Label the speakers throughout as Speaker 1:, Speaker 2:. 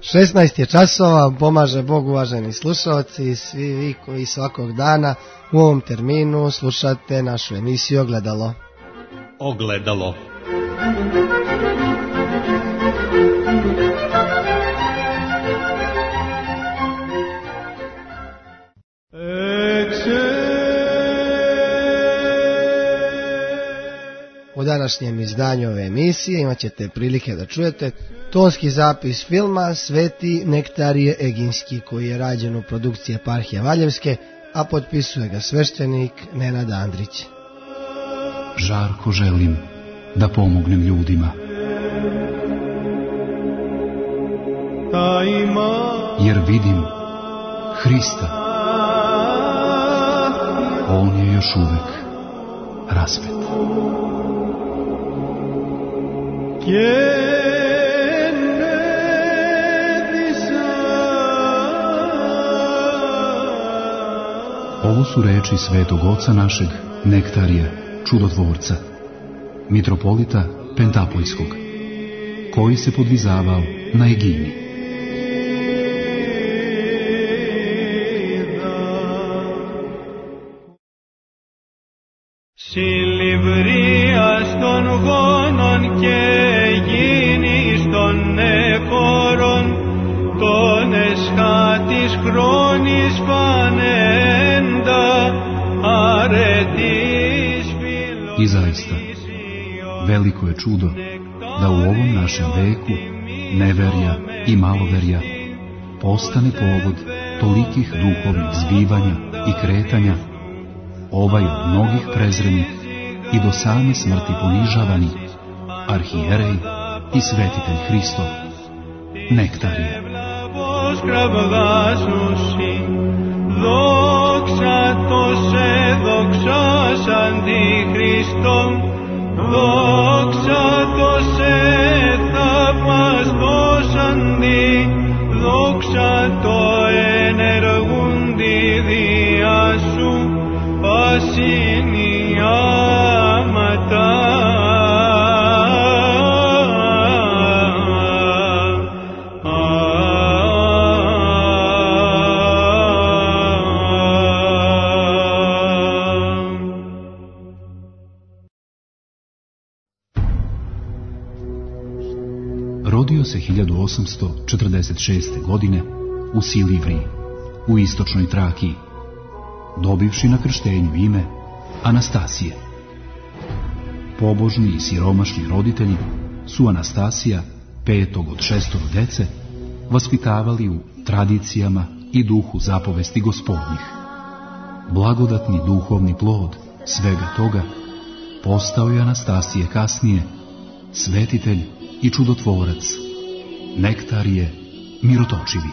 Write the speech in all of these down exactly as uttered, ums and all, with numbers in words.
Speaker 1: šesnaest je časova, pomaže Bog, uvaženi slušalci, svi vi koji svakog dana u ovom terminu slušate našu emisiju Ogledalo.
Speaker 2: Ogledalo.
Speaker 1: U današnjem izdanju ove emisije imat ćete prilike da čujete tonski zapis filma Sveti Nektarije Eginski, koji je rađen u produkciji Eparhije Valjevske, a potpisuje ga sveštenik Nenad Andrić.
Speaker 3: Žarko želim da pomognem ljudima, jer vidim Hrista. On je još uvek raspet. Ovo su reči svetog oca našeg Nektarija, čudotvorca, mitropolita Pentapojskog, koji se podvizavao na Egini.
Speaker 4: Συλληβρίας των γόνων και γίνης των εφόρων, των εσχάτης χρόνης φανέντα, αρετής φιλοσοφής.
Speaker 3: I zaista, veliko je čudo da u ovom našem veku neverja i maloverja postane povod tolikih duhovnih zbivanja i kretanja, ovaj od mnogih prezreni i do same smrti ponižavani arhijerej i svetitelj Hristov, Nektarije.
Speaker 4: Δόξα το σε δοξάσαν τη Χριστόν, δόξα το σε θαυμαστώσαν τη, δόξα το ενεργούν τη διά σου, πασινιάματα.
Speaker 3: Rodio se hiljadu osamsto četrdeset šeste. godine u Silivriji, u istočnoj Trakiji, dobivši na krštenju ime Anastasije. Pobožni i siromašni roditelji su Anastasija, petog od šestoro dece, vaspitavali u tradicijama i duhu zapovesti Gospodnjih. Blagodatni duhovni plod svega toga postao je Anastasije kasnije svetitelj i čudotvorac, Nektarije Mirotočivi.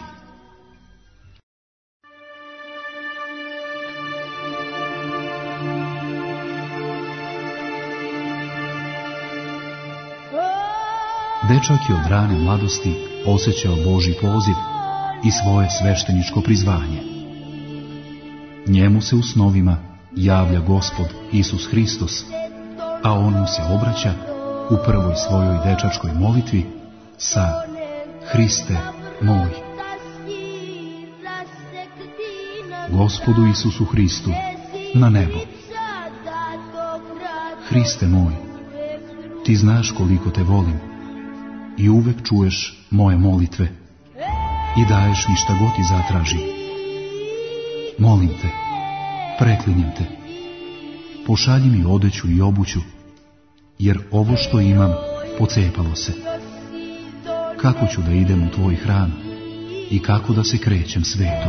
Speaker 3: Dečak je od rane mladosti osjećao Božji poziv i svoje svešteničko prizvanje. Njemu se u snovima javlja Gospod Isus Hristos, a on mu se obraća u prvoj svojoj dečačkoj molitvi sa Hriste moj. Gospodu Isusu Hristu na nebo. Hriste moj, ti znaš koliko te volim i uvek čuješ moje molitve i daješ mi šta god ti zatraži. Molim te, preklinjem te, pošalji mi odeću i obuću, jer ovo što imam pocepalo se. Kako ću da idem u tvoj hram i kako da se krećem svetom?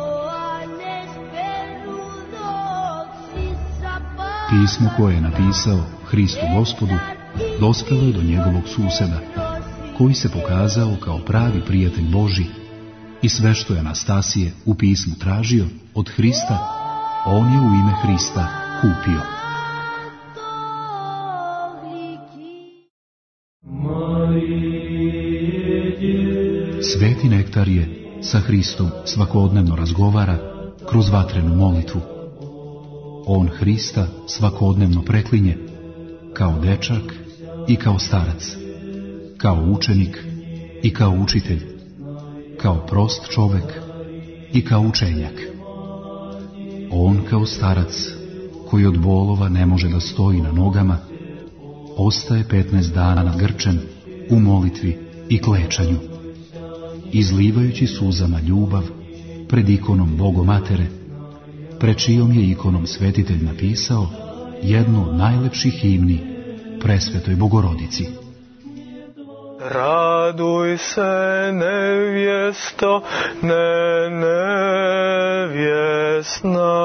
Speaker 3: Pismo koje je napisao Hristu Gospodu dospelo je do njegovog suseda, koji se pokazao kao pravi prijatelj Božji, i sve što je Anastasije u pismu tražio od Hrista, on je u ime Hrista kupio. Sveti Nektarije sa Hristom svakodnevno razgovara kroz vatrenu molitvu. On Hrista svakodnevno preklinje, kao dečak i kao starac, kao učenik i kao učitelj, kao prost čovek i kao učenjak. On kao starac, koji od bolova ne može da stoji na nogama, ostaje petnaest dana nadgrčen u molitvi i klečanju, izlivajući suzama ljubav pred ikonom Bogomatere, pred čijom je ikonom svetitelj napisao jednu od najlepših himni presvetoj Bogorodici.
Speaker 4: Raduj se, nevjesto, ne nevjesna.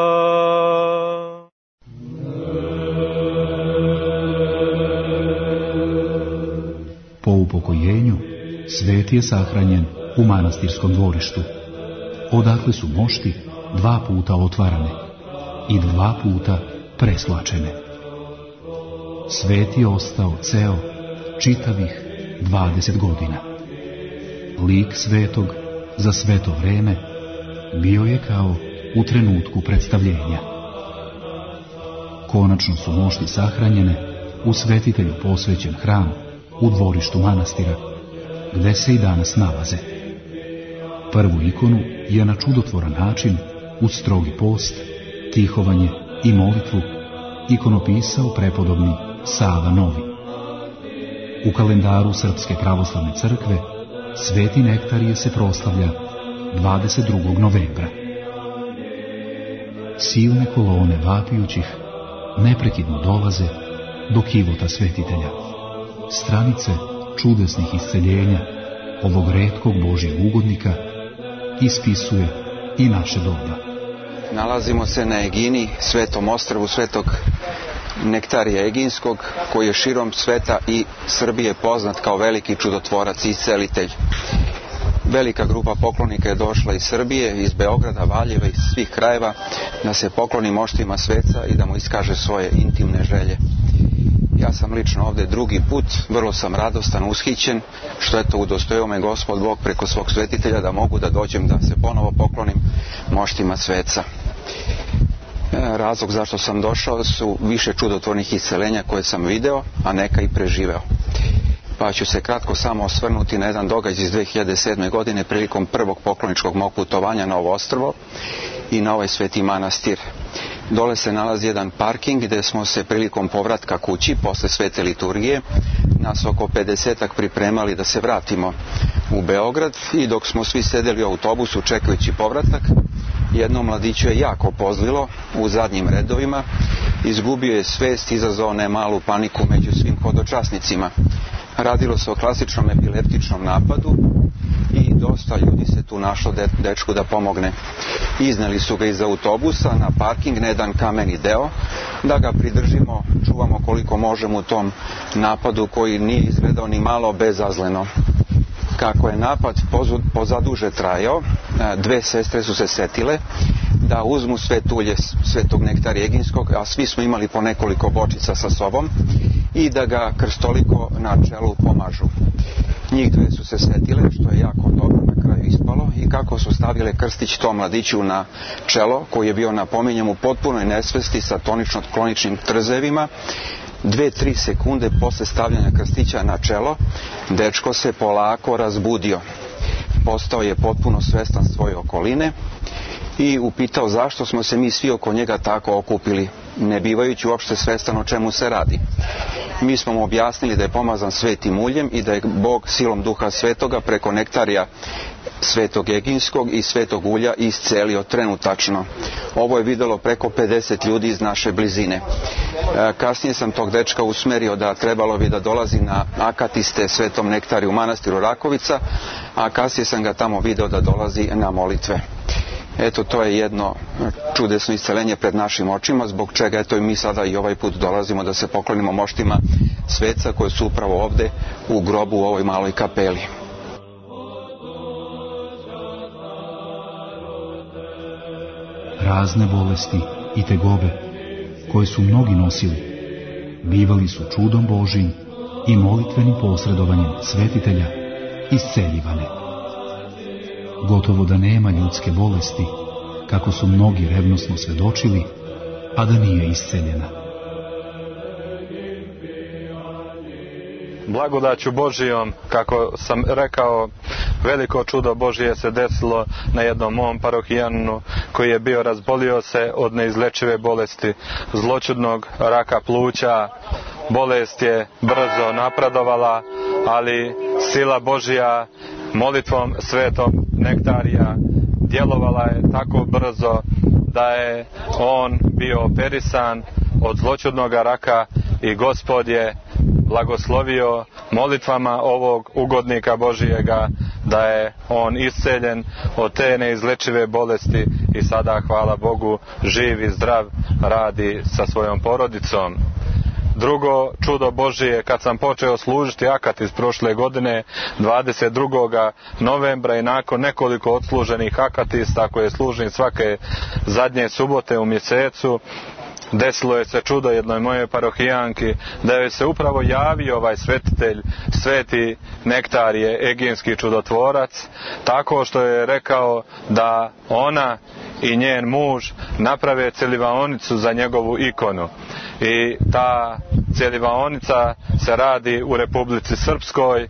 Speaker 3: Po upokojenju, svet je sahranjen u manastirskom dvorištu, odakle su mošti dva puta otvarane i dva puta preslačene. Svet je ostao ceo čitavih dvadeset godina. Lik svetog za sve to vreme bio je kao u trenutku predstavljenja. Konačno su mošti sahranjene u svetitelju posvećen hram u dvorištu manastira, gde se i danas nalaze. Prvu ikonu je na čudotvoran način, uz strogi post, tihovanje i molitvu, ikonopisao prepodobni Sava Novi. U kalendaru Srpske pravoslavne crkve Sveti Nektarije se proslavlja dvadeset drugog novembra. Silne kolone vapijućih neprekidno dolaze do kivota svetitelja. Stranice čudesnih isceljenja ovog retkog Božjeg ugodnika ispisuje i naše doba.
Speaker 5: Nalazimo se na Egini, svetom ostrvu svetog Nektarija Eginskog, koji je širom sveta i Srbije poznat kao veliki čudotvorac i iscelitelj. Velika grupa poklonika je došla iz Srbije, iz Beograda, Valjeva, iz svih krajeva, da se pokloni moštima sveca i da mu iskaže svoje intimne želje. Ja sam lično ovde drugi put, vrlo sam radostan, ushićen, što je to udostojio me Gospod Bog preko svog svetitelja da mogu da dođem da se ponovo poklonim moštima sveca. Razlog zašto sam došao su više čudotvornih iscelenja koje sam video, a neka i preživeo. Pa ću se kratko samo osvrnuti na jedan događaj iz dve hiljade sedme. godine prilikom prvog pokloničkog mog putovanja na ovo ostrvo i na ovaj sveti manastir. Dole se nalazi jedan parking gde smo se prilikom povratka kući posle svete liturgije nas oko pedesetak pripremali da se vratimo u Beograd i dok smo svi sedeli u autobusu čekajući povratak, jedno mladiću je jako pozlilo u zadnjim redovima, izgubio je svest, izazvao nemalu paniku među svim hodočasnicima. Radilo se o klasičnom epileptičnom napadu i dosta ljudi se tu našlo de, dečku da pomogne. Izneli su ga iz autobusa na parking, na jedan kameni deo, da ga pridržimo, čuvamo koliko možemo u tom napadu koji nije izgledao ni malo bezazleno. Kako je napad pozaduže trajao, dve sestre su se setile da uzmu svetulje svetog Nektarija Eginskog, a svi smo imali po nekoliko bočica sa sobom, i da ga krstoliko na čelu pomažu. Njih dve su se setile, što je jako dobro na kraju ispalo, i kako su stavile krstić tom mladiću na čelo, koji je bio napominjem u potpunoj nesvesti sa tonično-kloničnim trzevima, dve, tri sekunde posle stavljanja krstića na čelo, dečko se polako razbudio. Postao je potpuno svestan svoje okoline i upitao zašto smo se mi svi oko njega tako okupili, ne bivajući uopšte svestan o čemu se radi. Mi smo mu objasnili da je pomazan svetim uljem i da je Bog silom Duha Svetoga preko Nektarija svetog Eginskog i svetog ulja iscelio trenutačno. Ovo je videlo preko pedeset ljudi iz naše blizine. Kasnije sam tog dečka usmerio da trebalo bi da dolazi na akatiste svetom Nektariju u manastiru Rakovica, a kasnije sam ga tamo video da dolazi na molitve. Eto, to je jedno čudesno iscelenje pred našim očima, zbog čega eto i mi sada i ovaj put dolazimo da se poklonimo moštima sveca koje su upravo ovde u grobu u ovoj maloj kapeli.
Speaker 3: Razne bolesti i tegobe koje su mnogi nosili bivali su čudom Božijim i molitvenim posredovanjem svetitelja isceljivane. Gotovo da nema ljudske bolesti, kako su mnogi revnosno svedočili, a da nije isceljena.
Speaker 6: blagodaću Božijom, kako sam rekao, veliko čudo Božije se desilo na jednom mom parohijaninu koji je bio razbolio se od neizlečive bolesti, zloćudnog raka pluća. Bolest je brzo napredovala, ali sila Božja molitvom Svetog Nektarija djelovala je tako brzo da je on bio operisan od zloćudnog raka i Gospod je blagoslovio molitvama ovog ugodnika Božijega da je on isceljen od te neizlečive bolesti i sada, hvala Bogu, živ i zdrav radi sa svojom porodicom. Drugo čudo Božije, kad sam počeo služiti akatis prošle godine, dvadeset drugog novembra, i nakon nekoliko odsluženih akatista koje služim svake zadnje subote u mjesecu, desilo je se čudo jednoj mojoj parohijanki da joj se upravo javio ovaj svetitelj, Sveti Nektarije, egejski čudotvorac, tako što je rekao da ona i njen muž naprave celivaonicu za njegovu ikonu. I ta celivaonica se radi u Republici Srpskoj,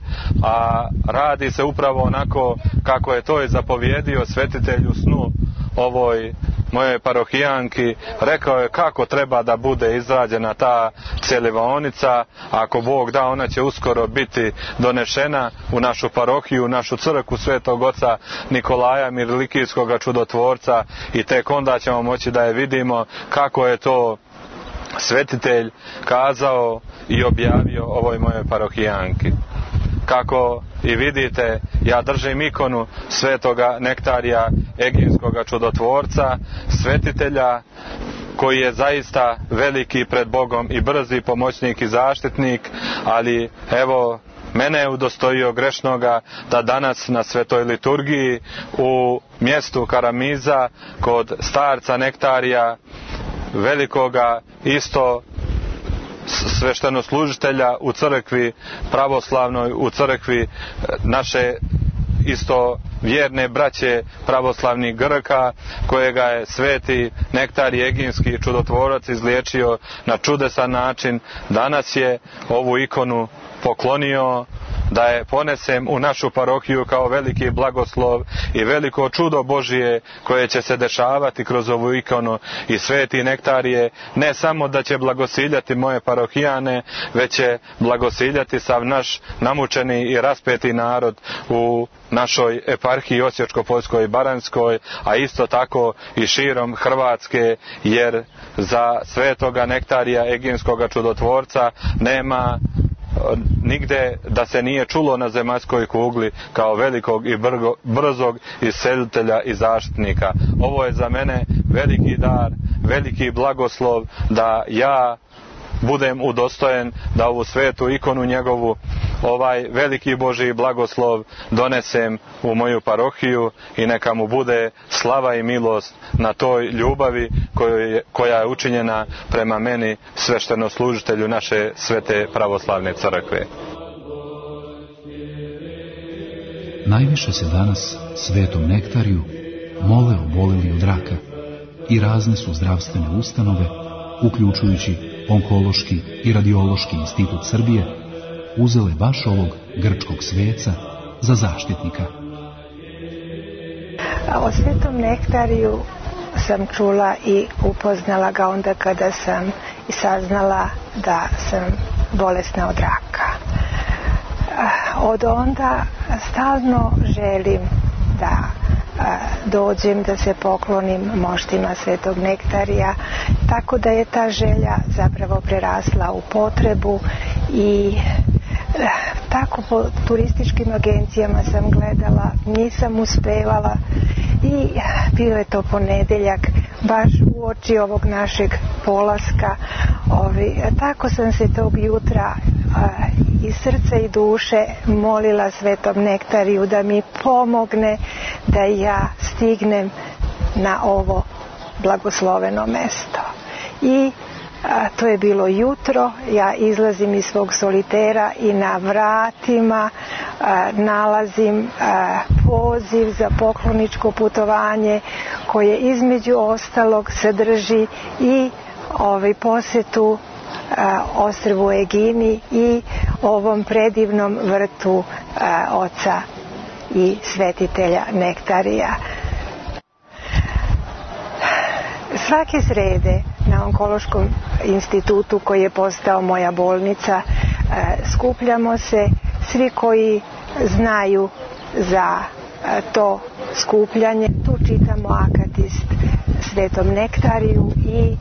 Speaker 6: a radi se upravo onako kako je to i zapovjedio svetitelj u snu ovoj mojoj parohijanki. Rekao je kako treba da bude izrađena ta celivaonica. Ako Bog da, ona će uskoro biti donešena u našu parohiju, u našu crkvu Svetog Oca Nikolaja Mirlikijskog čudotvorca, i tek onda ćemo moći da je vidimo kako je to svetitelj kazao i objavio ovoj mojoj parohijanki. Kako i vidite, ja držim ikonu Svetoga Nektarija, egejskog čudotvorca, svetitelja koji je zaista veliki pred Bogom i brzi pomoćnik i zaštitnik, ali evo, mene je udostojio grešnoga da danas na svetoj liturgiji u mjestu Karamiza kod starca Nektarija, velikoga isto sveštenoslужitelja u crkvi pravoslavnoj, u crkvi naše isto vjerne braće pravoslavnih Grka, kojega je Sveti Nektarije, egejski čudotvorac, izliječio na čudesan način. Danas je ovu ikonu poklonio da je ponesem u našu parohiju kao veliki blagoslov i veliko čudo Božije koje će se dešavati kroz ovu ikonu. I Sveti Nektarije ne samo da će blagosiljati moje parohijane, već će blagosiljati sav naš namučeni i raspeti narod u našoj eparhiji Osječko-poljskoj i Baranjskoj, a isto tako i širom Hrvatske, jer za Svetoga Nektarija, egejskog čudotvorca, nema nigde da se nije čulo na zemaljskoj kugli kao velikog i brgo, brzog iscelitelja i zaštitnika. Ovo je za mene veliki dar, veliki blagoslov da ja budem udostojen da ovu svetu ikonu njegovu, ovaj veliki Božji blagoslov donesem u moju parohiju, i neka mu bude slava i milost na toj ljubavi je, koja je učinjena prema meni, sveštenoslужitelju naše svete pravoslavne crkve.
Speaker 3: Najviše se danas Svetom Nektariju mole oboleli od raka i razne su zdravstvene ustanove, uključujući Onkološki i Radiološki institut Srbije, uzele baš ovog grčkog sveca za zaštitnika.
Speaker 7: O Svetom Nektariju sam čula i upoznala ga onda kada sam i saznala da sam bolesna od raka. Od onda stalno želim da dođem, da se poklonim moštima Svetog Nektarija, tako da je ta želja zapravo prerasla u potrebu. I tako po turističkim agencijama sam gledala, nisam uspevala, i bio je to ponedjeljak, baš uoči ovog našeg polaska. Ovi, tako sam se tog jutra a, iz srca i duše molila Svetom Nektariju da mi pomogne da ja stignem na ovo blagosloveno mesto. I a, to je bilo jutro, ja izlazim iz svog solitera i na vratima a, nalazim a, poziv za pokloničko putovanje koje između ostalog sadrži i ovaj posjetu ostrvu Egini i ovom predivnom vrtu oca i svetitelja Nektarija. Svake srede na Onkološkom institutu, koji je postao moja bolnica, skupljamo se svi koji znaju za to skupljanje. Tu čitamo akatist Svetom Nektariju i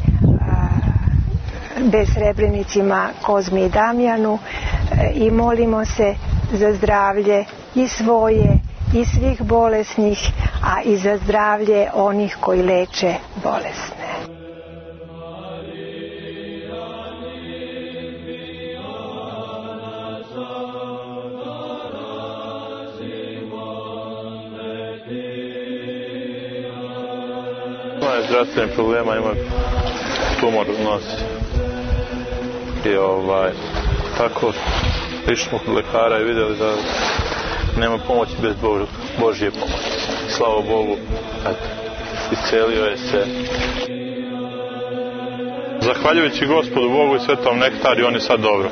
Speaker 7: besrebrenicima Kozmi i Damjanu i molimo se za zdravlje i svoje i svih bolesnih, a i za zdravlje onih koji leče bolesne.
Speaker 6: Imam zdravstvenih problema, imam tumor u nosi. I ovaj, tako, išli smo kod lekara i vidjeli da nema pomoći bez Božje pomoći. Slava Bogu, eto, iscelio je se. Zahvaljujući Gospodu Bogu i Svetom Nektariju, on je sad dobro.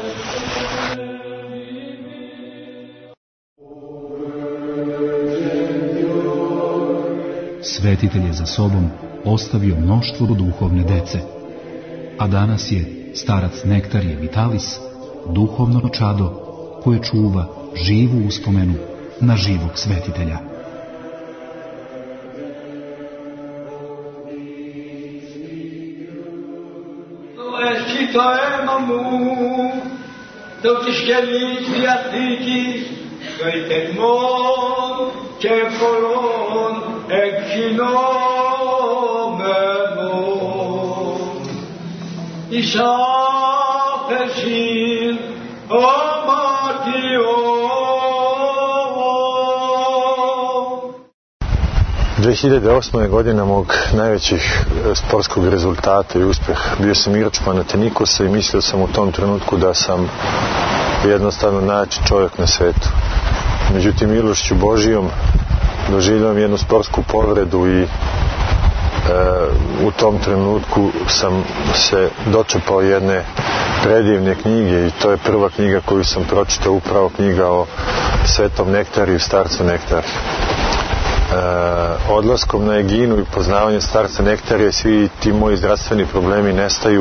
Speaker 3: Svetitelj je za sobom ostavio mnoštvo duhovne dece, a danas je starac Nektarije Vitalis duhovno čado koje čuva živu uspomenu na živog svetitelja.
Speaker 8: dve hiljade osme. godina mog najvećih sportskog rezultata i uspjeh. Bio sam igrač Panathinaikosa i mislio sam u tom trenutku da sam jednostavno najjači čovjek na svetu. Međutim, milošću Božijom doživljam jednu sportsku povredu i e, u tom trenutku sam se dočepao jedne predivne knjige i to je prva knjiga koju sam pročitao, upravo knjiga o Svetom Nektariju, starcu Nektariju. E, odlaskom na Eginu i poznavanjem starca Nektarija svi ti moji zdravstveni problemi nestaju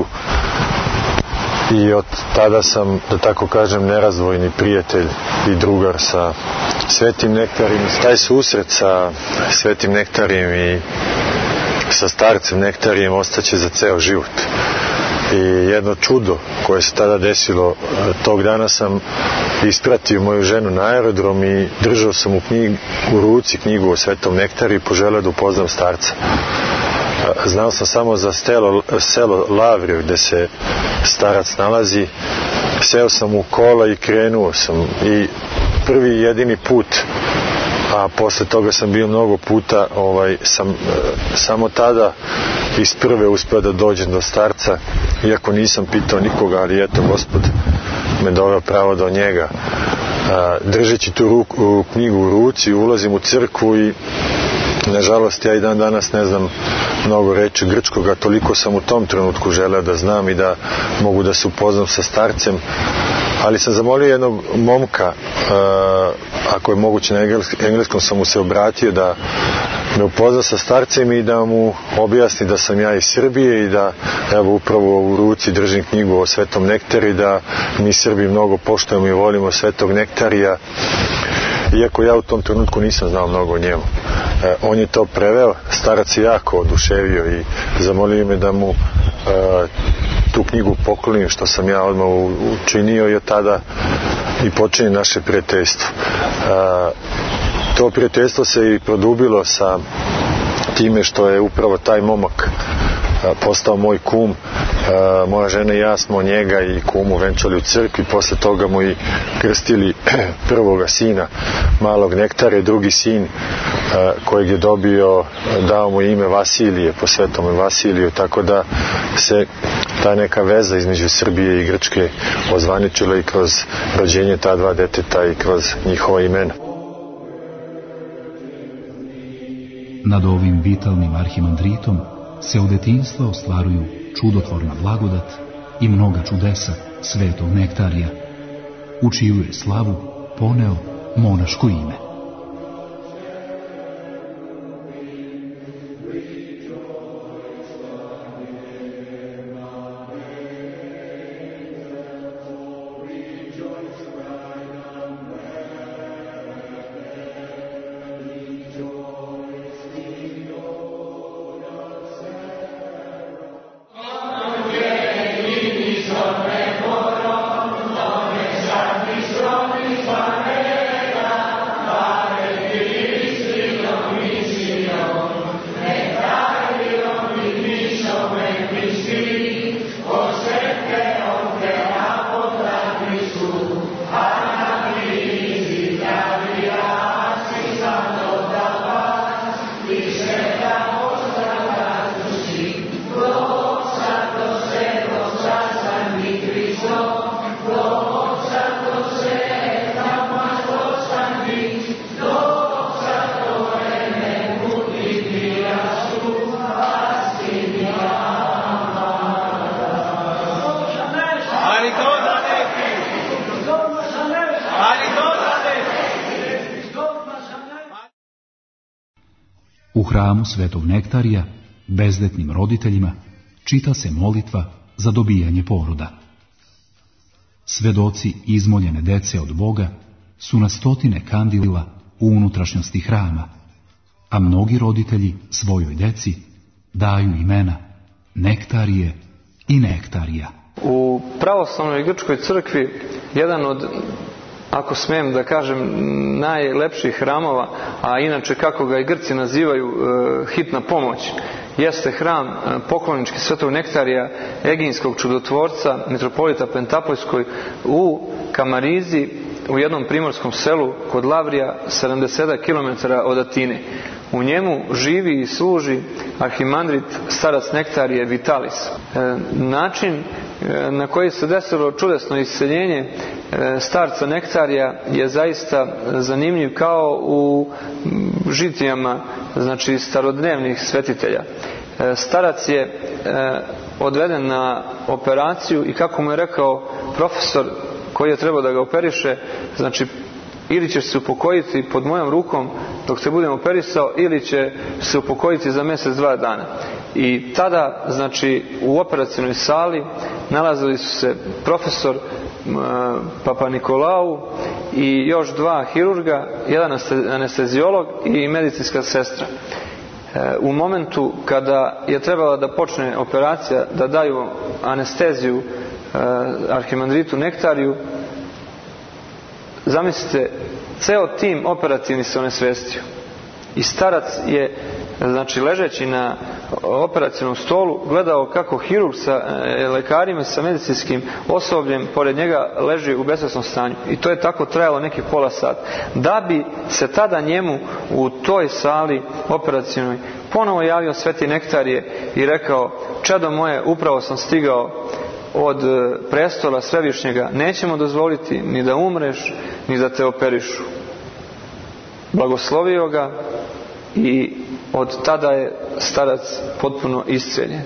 Speaker 8: i od tada sam, da tako kažem, nerazdvojni prijatelj i drugar sa Svetim Nektarijem. Taj susret sa Svetim Nektarijem i sa starcem Nektarijem ostaće za ceo život. I jedno čudo koje se tada desilo, tog dana sam ispratio moju ženu na aerodrom i držao sam u, knjig, u ruci knjigu o Svetom Nektariju i poželeo da upoznam starca. Znao sam samo za stelo, selo Lavrio gde se starac nalazi. Seo sam u kola i krenuo sam i prvi i jedini put, a posle toga sam bio mnogo puta, ovaj, sam e, samo tada iz prve uspeo da dođem do starca, iako nisam pitao nikoga, ali eto, Gospod me doveo pravo do njega. A, držeći tu ruku, knjigu u ruci, ulazim u crkvu i nažalost ja i dan danas ne znam mnogo reči grčkoga, toliko sam u tom trenutku želeo da znam i da mogu da se upoznam sa starcem, ali sam zamolio jednog momka, ako je moguće na engleskom sam mu se obratio, da me upozna sa starcem i da mu objasni da sam ja iz Srbije i da evo upravo u ruci držim knjigu o Svetom Nektariju, da mi Srbi mnogo poštujemo i volimo Svetog Nektarija, iako ja u tom trenutku nisam znao mnogo o njemu. E, on je to preveo, starac je jako oduševio i zamolio me da mu e, tu knjigu poklonim, što sam ja odmah učinio i od tada i počinje naše prijateljstvo. E, to prijateljstvo se i produbilo sa time što je upravo taj momak postao moj kum. Moja žena i ja smo njega i kumu venčali u crkvi, posle toga mu i krstili prvoga sina, malog Nektara, drugi sin kojeg je dobio, dao mu ime Vasilije, po svetome Vasiliju, tako da se ta neka veza između Srbije i Grčke ozvaničila i kroz rođenje ta dva deteta i kroz njihova imena.
Speaker 3: Nad ovim vitalnim arhimandritom se od detinjstva ostvaruju čudotvorna blagodat i mnoga čudesa svetog nektarija, u čiju je slavu poneo monaško ime. U hramu svetog nektarija, bezdetnim roditeljima, čita se molitva za dobijanje poroda. Svedoci izmoljene dece od Boga su na stotine kandila u unutrašnjosti hrama, a mnogi roditelji svojoj deci daju imena Nektarije i Nektarija.
Speaker 9: U pravoslavnoj grčkoj crkvi jedan od, ako smijem da kažem, najlepših hramova, a inače kako ga i Grci nazivaju hitna pomoć, jeste hram poklonički svetog Nektarija, Eginskog čudotvorca, mitropolita Pentapojskoj u Kamarizi, u jednom primorskom selu kod Lavrija, sedamdeset kilometara od Atine. U njemu živi i služi arhimandrit starac Nektarije Vitalis. E, način e, na koji se desilo čudesno isceljenje e, starca Nektarija je zaista zanimljiv, kao u žitijama, znači starodnevnih svetitelja. E, starac je e, odveden na operaciju i kako mu je rekao profesor koji je trebao da ga operiše, znači ili ćeš se upokojiti pod mojom rukom dok se budem operisao, ili će se upokojiti za mjesec, dva dana. I tada, znači, u operacionoj sali nalazili su se profesor Papa Nikolau i još dva hirurga, jedan anesteziolog i medicinska sestra. U momentu kada je trebala da počne operacija, da daju anesteziju arhimandritu Nektariju, zamislite, ceo tim operativni se onesvestio. I starac je, znači, ležeći na operacionom stolu, gledao kako hirurg sa lekarima, sa medicinskim osobljem pored njega leži u besvesnom stanju. I to je tako trajalo neki pola sata. Da bi se tada njemu u toj sali operacionoj ponovo javio sveti Nektarije i rekao: čedo moje, upravo sam stigao od prestola Svevišnjega, nećemo dozvoliti ni da umreš, ni da te operišu. Blagoslovio ga i od tada je starac potpuno isceljen.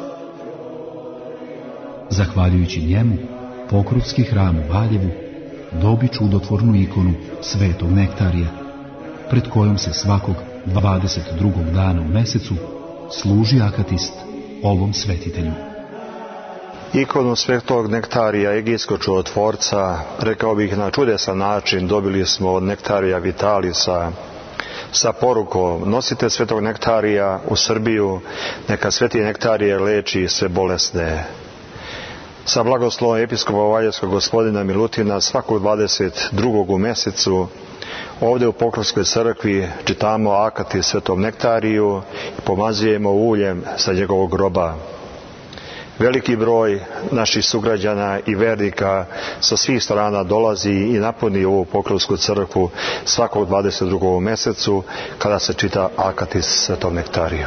Speaker 3: Zahvaljujući njemu, Pokrupski hram u Valjevu dobi čudotvornu ikonu svetog Nektarija, pred kojom se svakog dvadeset drugog dana u mesecu služi akatist ovom svetitelju.
Speaker 8: Ikonu svetog Nektarija, Eginskog čudotvorca, rekao bih na čudesan način, dobili smo od Nektarija Vitalisa sa porukom: nosite svetog Nektarija u Srbiju, neka sveti Nektarije leči sve bolesne. Sa blagoslovom episkopa Valjevskog gospodina Milutina svakog dvadeset drugog u mesecu ovdje u Pokrupskoj crkvi čitamo akati svetom Nektariju i pomazujemo uljem sa njegovog groba. Veliki broj naših sugrađana i vernika sa svih strana dolazi i napuni ovu Pokrupsku crkvu svakog dvadeset drugog u mesecu kada se čita akatis svetom Nektariju.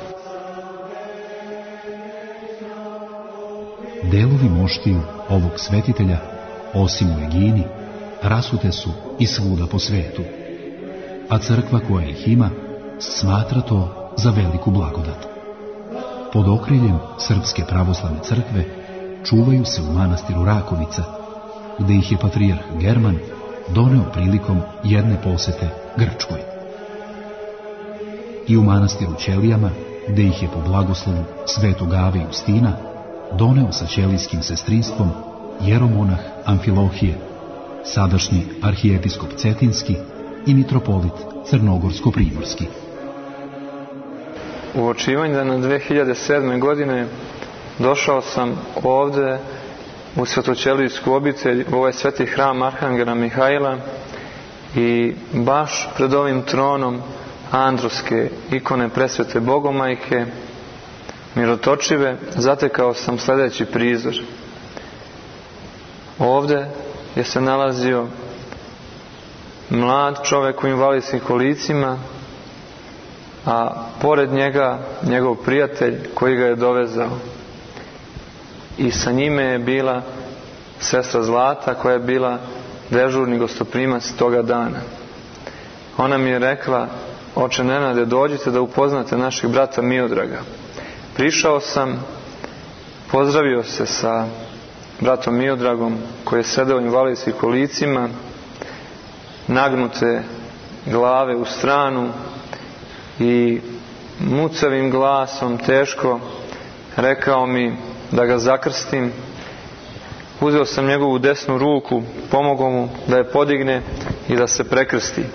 Speaker 3: Delovi moštiju ovog svetitelja, osim u Egini, rasute su i svuda po svetu, a crkva koja ih ima smatra to za veliku blagodat. Pod okriljem Srpske pravoslavne crkve čuvaju se u manastiru Rakovica, gde ih je patrijarh German doneo prilikom jedne posete Grčkoj. I u manastiru Ćelijama, gde ih je po blagoslovu svetog Ave Justina doneo sa ćelijskim sestrinstvom jeromonah Amfilohije, sadašnji arhijepiskop Cetinski i mitropolit Crnogorsko-primorski.
Speaker 9: U očivanje na dve hiljade sedme. godine došao sam ovde u svetoćelijsku obitelj, u ovaj sveti hram Arhangela Mihajla, i baš pred ovim tronom Androske ikone presvete Bogomajke mirotočive zatekao sam sljedeći prizor. Ovde je se nalazio mlad čovjek u invalidskim kolicima, a pored njega njegov prijatelj koji ga je dovezao. I sa njime je bila sestra Zlata, koja je bila dežurni gostoprimac toga dana. Ona mi je rekla: oče Nenade, dođite da upoznate našeg brata Miodraga. Prišao sam, pozdravio se sa bratom Miodragom koji je sedeo u invalidskim kolicima, nagnute glave u stranu, i mucavim glasom teško rekao mi da ga zakrstim. Uzeo sam njegovu desnu ruku, pomogao mu da je podigne i da se prekrsti.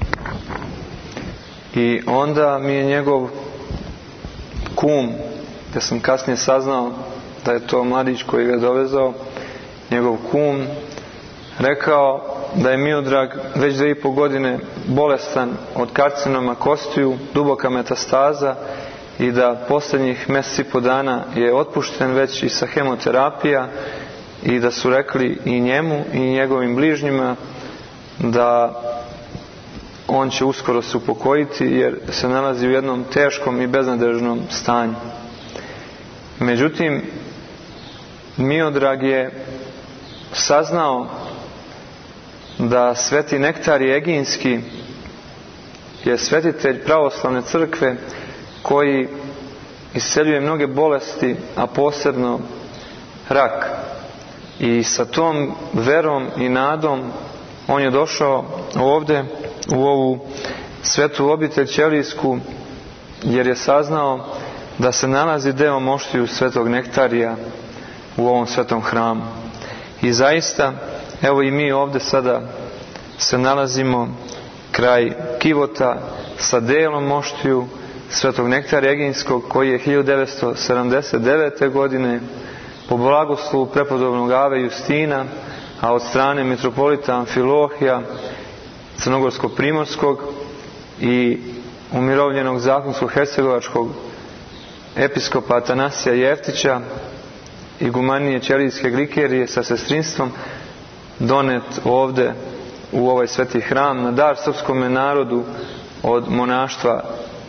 Speaker 9: I onda mi je njegov kum, gdje sam kasnije saznao da je to mladić koji ga je dovezao, njegov kum rekao da je Miodrag već dvije i po godine bolestan od karcinoma kostiju, duboka metastaza, i da posljednjih mjesec i po dana je otpušten već i sa hemoterapija, i da su rekli i njemu i njegovim bližnjima da on će uskoro se upokojiti jer se nalazi u jednom teškom i beznadežnom stanju. Međutim, Miodrag je saznao da sveti Nektarije Eginski je svetitelj pravoslavne crkve koji isceljuje mnoge bolesti, a posebno rak. I sa tom verom i nadom on je došao ovdje u ovu svetu obitelj ćelijsku, jer je saznao da se nalazi deo moštiju svetog Nektarija u ovom svetom hramu. I zaista, evo i mi ovdje sada se nalazimo kraj kivota sa delom moštiju svetog Nektarija Eginskog, koji je hiljadu devetsto sedamdeset devete. godine po blagoslovu prepodobnog Ave Justina, a od strane mitropolita Amfilohija Crnogorsko-primorskog i umirovljenog zakonskog hercegovačkog episkopa Atanasija Jeftića, igumanije ćelijske Glikerije sa sestrinstvom, donet ovdje u ovaj sveti hram na dar srpskome narodu od monaštva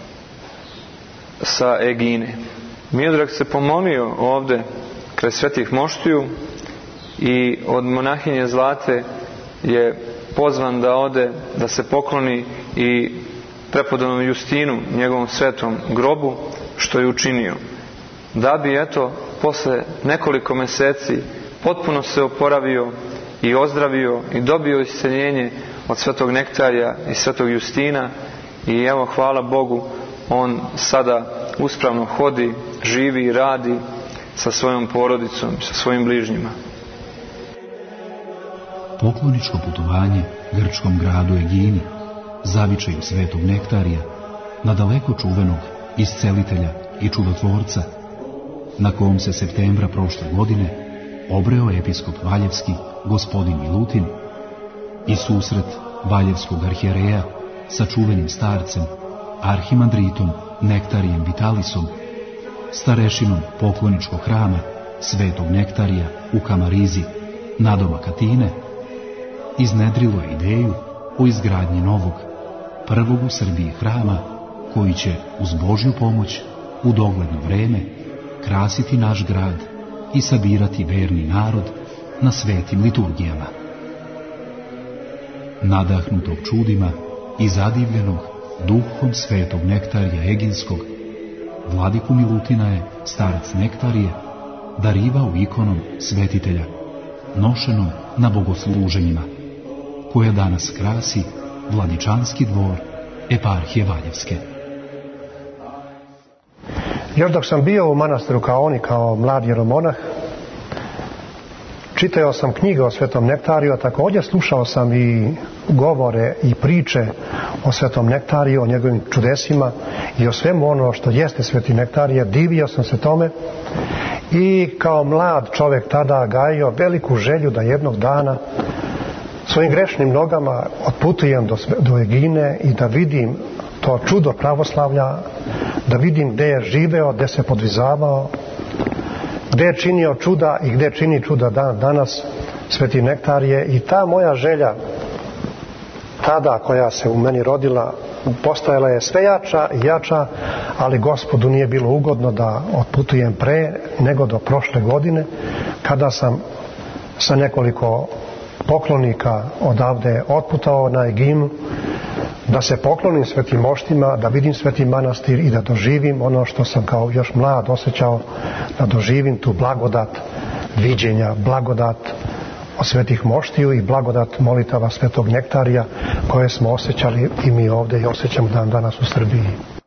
Speaker 9: sa Egine. Miodrag se pomolio ovdje kraj svetih moštiju i od monahinje Zlate je pozvan da ode da se pokloni i prepodobnom Justinu, njegovom svetom grobu, što je učinio. Da bi, eto, posle nekoliko mjeseci potpuno se oporavio i ozdravio i dobio isceljenje od svetog Nektarija i svetog Justina, i evo, hvala Bogu, on sada uspravno hodi, živi i radi sa svojom porodicom, sa svojim bližnjima.
Speaker 3: Pokloničko putovanje grčkom gradu Egini, zavičaju svetog Nektarija, na daleko čuvenog iscelitelja i čudotvorca, na kom se septembra prošle godine obreo episkop Valjevski gospodin Milutin, i susret Valjevskog arhijereja sa čuvenim starcem, arhimandritom Nektarijem Vitalisom, starešinom pokloničkog hrama svetog Nektarija u Kamarizi, nadomak Atine, iznedrilo je ideju o izgradnji novog, prvog u Srbiji hrama, koji će uz Božju pomoć u dogledno vreme krasiti naš grad i sabirati verni narod na svetim liturgijama. Nadahnutog čudima i zadivljenog duhom svetog Nektarija Eginskog, vladiku Milutina je starac Nektarije darivao ikonom svetitelja, nošenom na bogosluženjima, koja danas krasi Vladičanski dvor eparhije Valjevske.
Speaker 10: Još dok sam bio u manastiru Kaoni kao mlad jeromonah, čitao sam knjige o Svetom Nektariju, a također slušao sam i govore i priče o Svetom Nektariju, o njegovim čudesima i o svemu ono što jeste Sveti Nektarije. Divio sam se tome i kao mlad čovjek tada gajio veliku želju da jednog dana svojim grešnim nogama otputujem do, do Egine i da vidim to čudo pravoslavlja, da vidim gdje je živeo, gdje se podvizavao, gdje je činio čuda i gdje čini čuda dan danas Sveti Nektarije. I ta moja želja tada koja se u meni rodila postajala je sve jača i jača, ali Gospodu nije bilo ugodno da otputujem pre nego do prošle godine, kada sam sa nekoliko poklonika odavde otputao na Eginu, da se poklonim svetim moštima, da vidim Sveti manastir i da doživim ono što sam kao još mlad osjećao, da doživim tu blagodat viđenja, blagodat od svetih moštiju i blagodat molitava Svetog Nektarija koje smo osjećali i mi ovdje i osjećamo dan danas u Srbiji.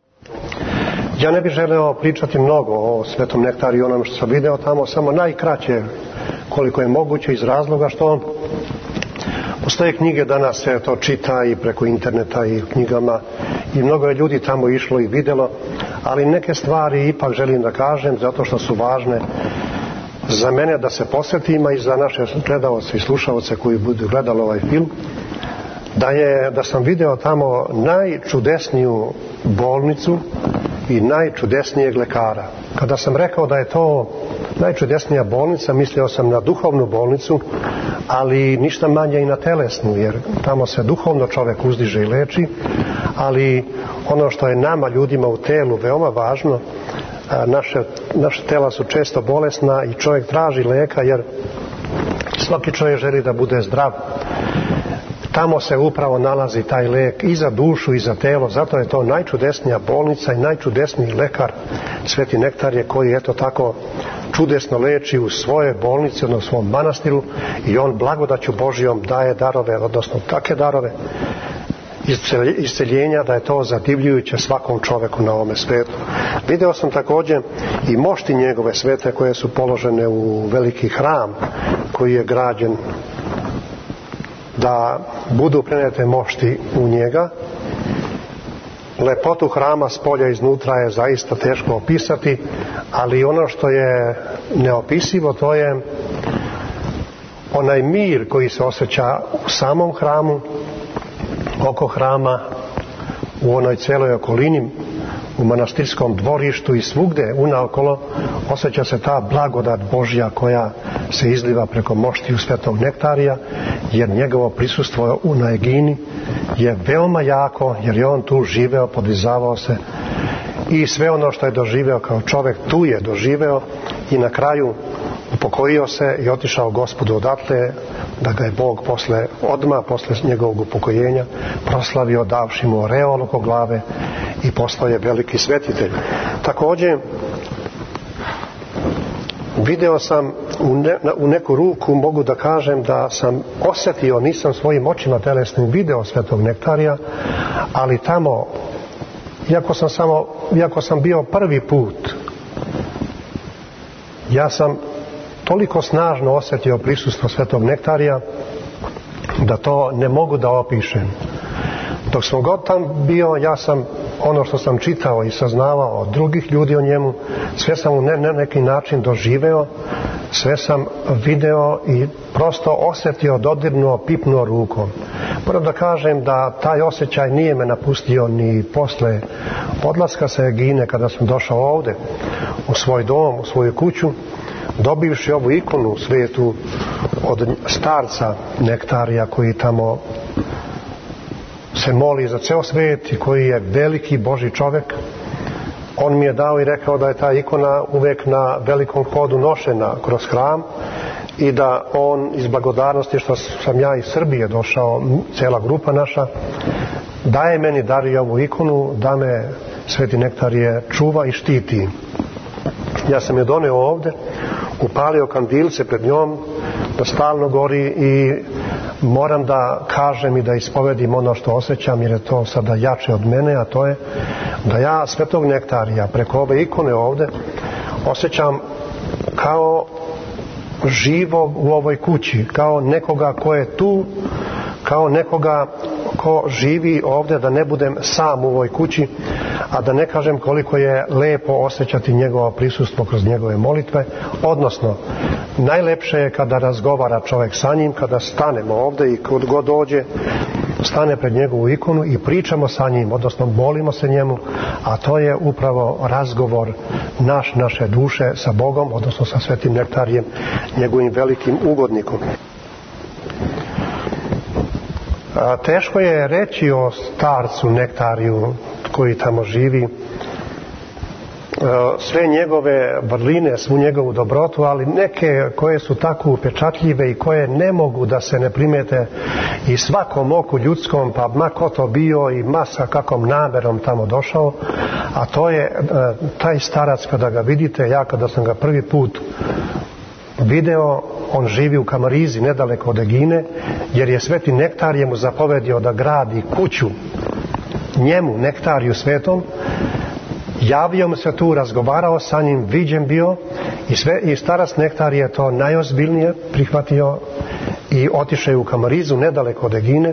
Speaker 10: Ja ne bih želeo pričati mnogo o Svetom Nektariju i onom što sam video tamo, samo najkraće koliko je moguće, iz razloga što postoje knjige, danas se to čita i preko interneta i knjigama i mnogo je ljudi tamo išlo i vidjelo, ali neke stvari ipak želim da kažem zato što su važne za mene da se posvetim, i za naše gledalce i slušalce koji budu gledali ovaj film, da, je, da sam video tamo najčudesniju bolnicu i najčudesnijeg lekara. Kada sam rekao da je to najčudesnija bolnica, mislio sam na duhovnu bolnicu, ali ništa manje i na telesnu, jer tamo se duhovno čovjek uzdiže i leči, ali ono što je nama ljudima u telu veoma važno, naše, naše tela su često bolesna i čovjek traži leka, jer svaki čovjek želi da bude zdrav. Tamo se upravo nalazi taj lek i za dušu i za telo, zato je to najčudesnija bolnica i najčudesniji lekar Sveti Nektarije, koji eto tako čudesno leči u svojoj bolnici, odnosno u svom manastiru, i on blagodaću Božijom daje darove, odnosno takve darove isceljenja da je to zadivljujuće svakom čovjeku na ovome svijetu. Video sam također i mošti njegove svete koje su položene u veliki hram koji je građen da budu prenete mošti u njega. Lepotu hrama s polja iznutra je zaista teško opisati, ali ono što je neopisivo, to je onaj mir koji se osjeća u samom hramu, oko hrama, u onoj cijeloj okolini, u manastirskom dvorištu i svugde unaokolo osjeća se ta blagodat Božja koja se izliva preko moštiju Svetog Nektarija, jer njegovo prisustvo u na Egini je veoma jako, jer je on tu živeo, podvizavao se i sve ono što je doživeo kao čovjek tu je doživeo i na kraju upokojio se i otišao Gospodu odatle, da ga je Bog posle, odmah posle njegovog upokojenja proslavio davši mu oreol oko glave i postao je veliki svetitelj. Također video sam u, ne, u neku ruku, mogu da kažem da sam osjetio, nisam svojim očima telesnim video Svetog Nektarija, ali tamo, iako sam samo, iako sam bio prvi put, ja sam toliko snažno osjetio prisustvo Svetog Nektarija da to ne mogu da opišem. Dok sam god tam bio, ja sam ono što sam čitao i saznavao od drugih ljudi o njemu, sve sam u ne, ne neki način doživeo, sve sam video i prosto osjetio, dodirnuo, pipnuo rukom. Moram da kažem da taj osjećaj nije me napustio ni posle odlaska sa Egine, kada sam došao ovdje u svoj dom, u svoju kuću, dobivši ovu ikonu svetu od starca Nektarija koji tamo se moli za ceo svijet i koji je veliki Božji čovjek. On mi je dao i rekao da je ta ikona uvijek na velikom hodu nošena kroz hram i da on iz blagodarnosti što sam ja iz Srbije došao, cijela grupa naša, daje meni, dario ovu ikonu, da me Sveti Nektarije čuva i štiti. Ja sam je doneo ovdje upalio kandilce pred njom, da stalno gori i moram da kažem i da ispovedim ono što osjećam, jer je to sada jače od mene, a to je da ja svetog nektarija preko ove ikone ovde osjećam kao živog u ovoj kući, kao nekoga ko je tu, kao nekoga ko živi ovde, da ne budem sam u ovoj kući, a da ne kažem koliko je lepo osjećati njegovo prisustvo kroz njegove molitve, odnosno najlepše je kada razgovara čovjek sa njim, kada stanemo ovde i kod god dođe, stane pred njegovu ikonu i pričamo sa njim, odnosno molimo se njemu, a to je upravo razgovor naš, naše duše sa Bogom, odnosno sa Svetim Nektarijem, njegovim velikim ugodnikom. A teško je reći o starcu Nektariju koji tamo živi, sve njegove vrline, svu njegovu dobrotu, ali neke koje su tako upečatljive i koje ne mogu da se ne primete i svakom oku ljudskom, pa ma ko to bio i masa kakvom namerom tamo došao, a to je taj starac kada ga vidite, ja kada sam ga prvi put video, on živi u Kamarizi, nedaleko od Egine, jer je Sveti Nektarije mu zapovedio da gradi kuću njemu, Nektariju svetom. Javio mu se tu, razgovarao sa njim, viđen bio i, sve, i starac Nektarije je to najozbiljnije prihvatio i otišao je u Kamarizu, nedaleko od Egine,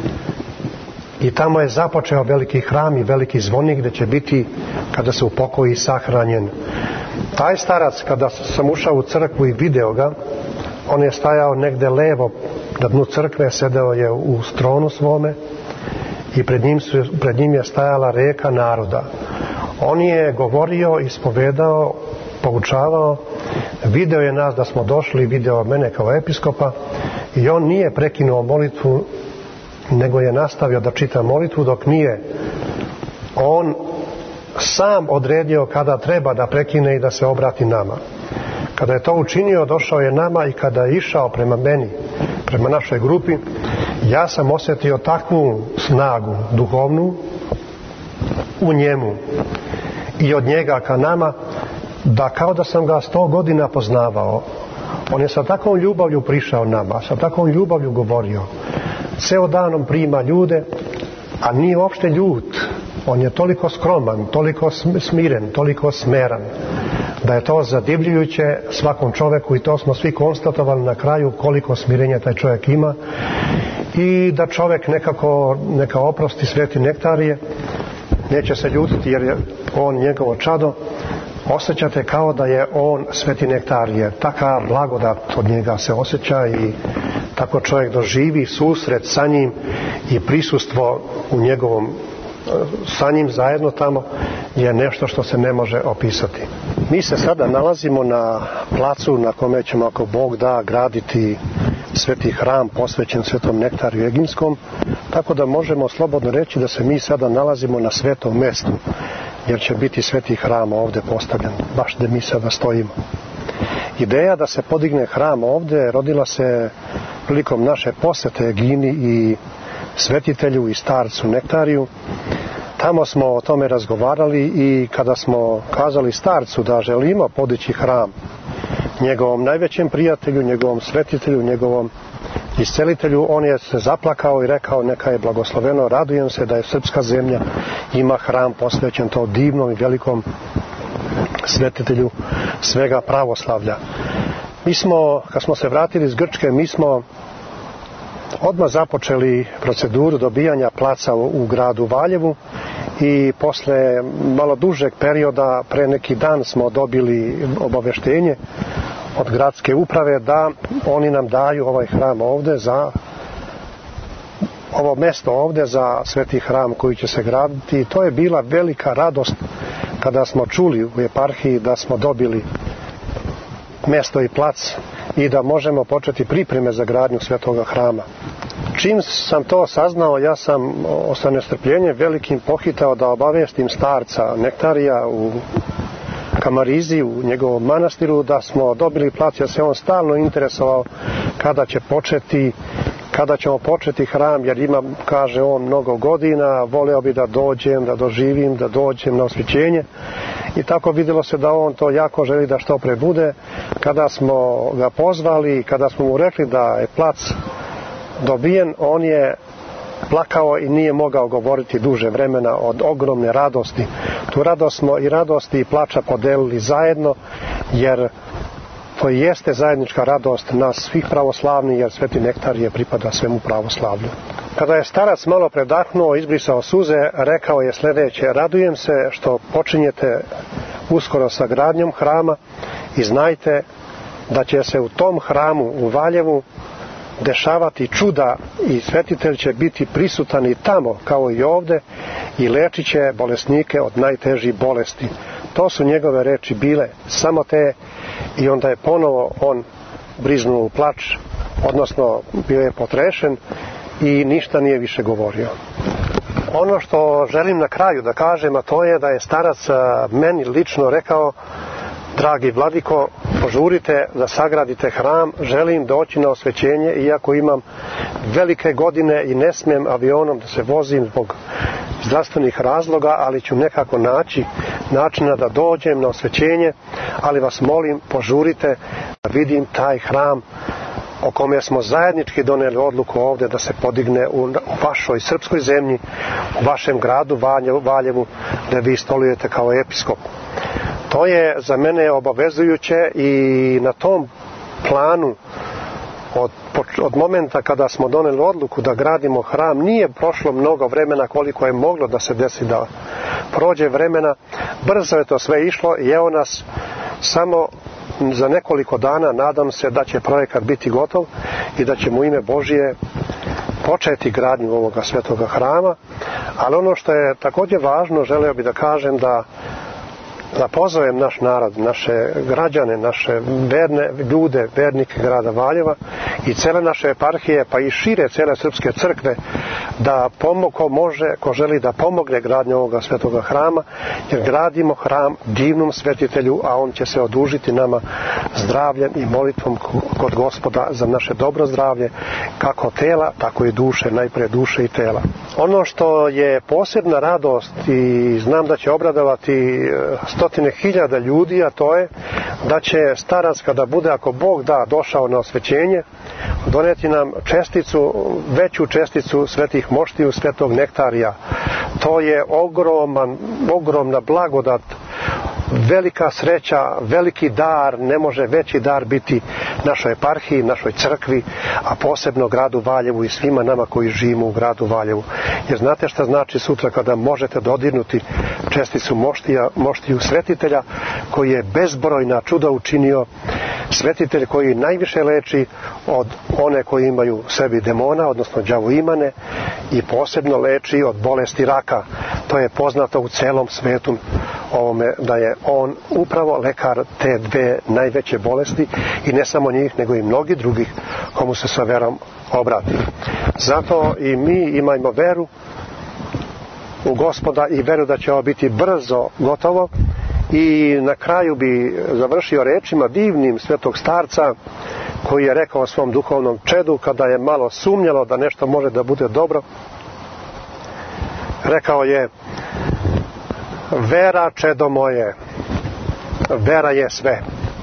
Speaker 10: i tamo je započeo veliki hram i veliki zvonik gdje će biti, kada se upokoji, sahranjen. Taj starac, kada sam ušao u crkvu i video ga, on je stajao negde levo na dnu crkve, sedeo je u stronu svome i pred njim, su, pred njim je stajala reka naroda. On je govorio, ispovedao, poučavao, video je nas da smo došli, video mene kao episkopa i on nije prekinuo molitvu, nego je nastavio da čita molitvu dok nije on sam odredio kada treba da prekine i da se obrati nama. Kada je to učinio, došao je nama i kada je išao prema meni, prema našoj grupi, ja sam osjetio takvu snagu duhovnu u njemu i od njega ka nama, da kao da sam ga sto godina poznavao. On je sa takvom ljubavlju prišao nama, sa takvom ljubavlju govorio. Ceo danom prima ljude, a nije uopšte ljut. On je toliko skroman, toliko smiren, toliko smeran, da je to zadivljujuće svakom čoveku i to smo svi konstatovali na kraju koliko smirenja taj čovjek ima i da čovjek nekako neka oprosti Sveti Nektarije, neće se ljutiti jer je on njegovo čado, osjećate kao da je on Sveti Nektarije. Taka blagodat od njega se osjeća i tako čovjek doživi susret sa njim i prisustvo u njegovom sa njim zajedno tamo je nešto što se ne može opisati. Mi se sada nalazimo na placu na kome ćemo, ako Bog da, graditi sveti hram posvećen Svetom Nektariju Eginskom, tako da možemo slobodno reći da se mi sada nalazimo na svetom mestu, jer će biti sveti hram ovdje postavljen, baš gdje mi sada stojimo. Ideja da se podigne hram ovdje rodila se prilikom naše posete Egini i svetitelju i starcu Nektariju. Tamo smo o tome razgovarali i kada smo kazali starcu da želimo podići hram njegovom najvećem prijatelju, njegovom svetitelju, njegovom iscelitelju, on je se zaplakao i rekao: neka je blagosloveno, radujem se da je srpska zemlja ima hram posvećen to divnom i velikom svetitelju svega pravoslavlja. Mi smo, kad smo se vratili iz Grčke, mi smo odmah započeli proceduru dobijanja placa u, u gradu Valjevu i posle malo dužeg perioda, pre neki dan, smo dobili obaveštenje od gradske uprave da oni nam daju ovaj hram ovde za ovo mesto ovde za sveti hram koji će se graditi. I to je bila velika radost kada smo čuli u eparhiji da smo dobili mesto i plac i da možemo početi pripreme za gradnju svetoga hrama. Čim sam to saznao, ja sam sa nestrpljenjem velikim pohitao da obavestim starca Nektarija u Kamarizi, u njegovom manastiru, da smo dobili plac, jer se on stalno interesovao kada će početi kada ćemo početi hram, jer imam, kaže on, mnogo godina, voleo bi da dođem, da doživim, da dođem na osvećenje. I tako vidjelo se da on to jako želi da što pre bude. Kada smo ga pozvali, kada smo mu rekli da je plac dobijen, on je plakao i nije mogao govoriti duže vremena od ogromne radosti. Tu radost smo i radosti i plača podelili zajedno, jer to jeste zajednička radost nas svih pravoslavnih, jer Sveti Nektarije pripada svemu pravoslavlju. Kada je starac malo predahnuo, izbrisao suze, rekao je sljedeće: radujem se što počinjete uskoro sa gradnjom hrama i znajte da će se u tom hramu u Valjevu dešavati čuda i svetitelj će biti prisutan i tamo kao i ovdje i lečit će bolesnike od najtežih bolesti. To su njegove reči bile, samo te, i onda je ponovo on briznuo u plač, odnosno bio je potrešen i ništa nije više govorio. Ono što želim na kraju da kažem, a to je da je starac meni lično rekao: dragi vladiko, požurite da sagradite hram, želim doći na osvećenje, iako imam velike godine i ne smijem avionom da se vozim zbog zdravstvenih razloga, ali ću nekako naći načina da dođem na osvećenje, ali vas molim, požurite da vidim taj hram o kome smo zajednički donijeli odluku ovdje da se podigne u vašoj srpskoj zemlji, u vašem gradu Valjevu, gdje vi stolujete kao episkop. To je za mene obavezujuće i na tom planu od, od momenta kada smo donijeli odluku da gradimo hram nije prošlo mnogo vremena koliko je moglo da se desi da prođe vremena. Brzo je to sve išlo i evo nas samo za nekoliko dana, nadam se da će projekat biti gotov i da ćemo u ime Božije početi gradnju ovoga svetoga hrama. Ali ono što je također važno, želeo bih da kažem da da pozovem naš narod, naše građane, naše verne ljude, vernike grada Valjeva i cele naše eparhije, pa i šire cele srpske crkve, da pomogu, ko može, ko želi da pomogne gradnju ovoga svetoga hrama, jer gradimo hram divnom svetitelju, a on će se odužiti nama zdravljem i molitvom kod Gospoda za naše dobro zdravlje, kako tela, tako i duše, najprije duše i tela. Ono što je posebna radost i znam da će obradovati stotine hiljada ljudi, a to je da će starac, kada bude, ako Bog da, došao na osvećenje, doneti nam česticu, veću česticu svetih moštiju, svetog nektarija. To je ogroman, ogromna blagodat, velika sreća, veliki dar, ne može veći dar biti našoj eparhiji, našoj crkvi, a posebno gradu Valjevu i svima nama koji živimo u gradu Valjevu. Jer znate šta znači sutra kada možete dodirnuti česticu moštija, moštiju svetitelja koji je bezbrojna čuda učinio, svetitelj koji najviše leči od one koji imaju u sebi demona, odnosno đavoimane, i posebno leči od bolesti raka. To je poznato u celom svetu ovome, da je on upravo lekar te dve najveće bolesti i ne samo njih, nego i mnogi drugih komu se sa verom obrati. Zato i mi imajmo veru u Gospoda i veru da će ovo biti brzo gotovo. I na kraju bi završio rečima divnim svetog starca koji je rekao svom duhovnom čedu kada je malo sumnjalo da nešto može da bude dobro. Rekao je: vera, čedo moje, vera je sve.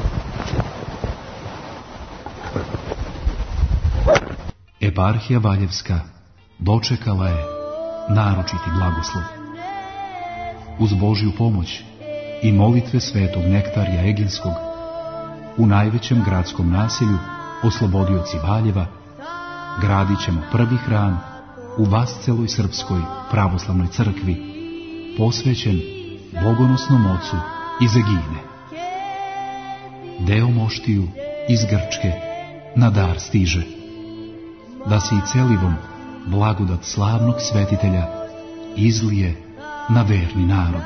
Speaker 3: Eparhija Valjevska dočekala je naročiti blagoslov. Uz Božju pomoć i molitve svetog Nektarija Eginskog, u najvećem gradskom naselju Oslobodioci Valjeva gradit ćemo prvi hram u Vasceloj srpskoj pravoslavnoj crkvi, posvećen bogonosnom ocu iz Egine. Deo moštiju iz Grčke na dar stiže, da se i celivom blagodat slavnog svetitelja izlije na verni narod,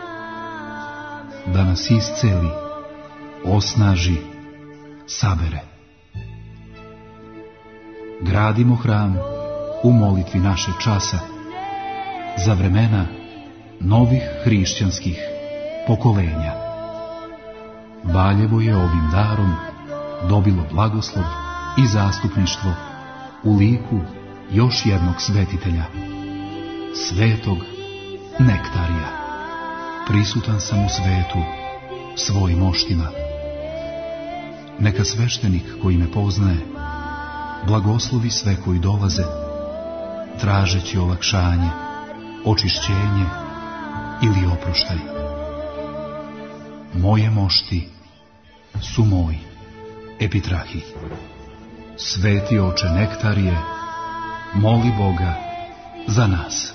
Speaker 3: da nas isceli, osnaži, sabere. Gradimo hram u molitvi naše časa za vremena novih hrišćanskih pokolenja. Valjevo je ovim darom dobilo blagoslov i zastupništvo u liku još jednog svetitelja, svetog Nektarija. Prisutan sam u svetu svojim moštima. Neka sveštenik koji me poznaje blagoslovi sve koji dolaze, tražeći olakšanje, očišćenje ili oproštaj. Moje mošti su moj epitrahij. Sveti oče Nektarije, moli Boga za nas.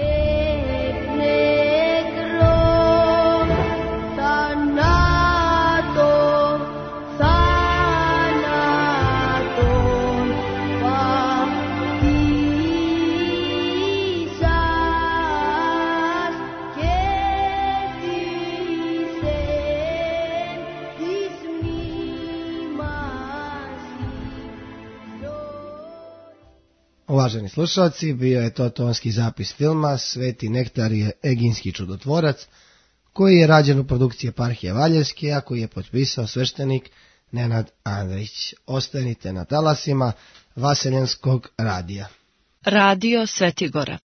Speaker 1: Uvaženi slušalci, bio je to tonski zapis filma Sveti Nektarije, Eginski čudotvorac, koji je rađen u produkciji Eparhije Valjevske, a koji je potpisao sveštenik Nenad Andrić. Ostanite na talasima Vaseljenskog radija.
Speaker 11: Radio Sveti Gora.